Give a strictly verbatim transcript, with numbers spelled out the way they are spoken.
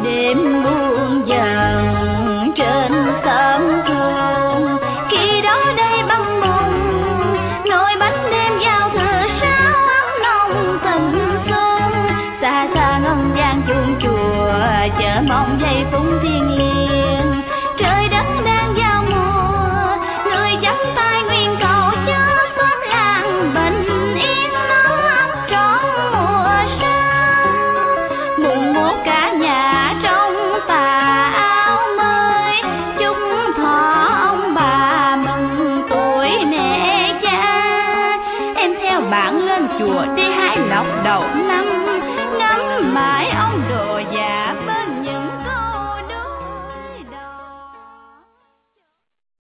đêm buông dần trên sân trường. Khi đó đây băng mùng nồi bánh đêm giao thừa sao ấm nồng tình xuân. Xa xa ngân vang chuông chùa chờ mong giây phút thiêng liêng. Trời đất đang giao mùa người chắp tay nguyện cầu cho xóm làng bình yên nó ấm trọn mùa sang. Mùng một cả nhà trong tà áo mới chúc thọ ông bà mừng tuổi mẹ cha. Em theo bạn lên chùa đi hái lộc đầu năm ngắm mãi ông đồ già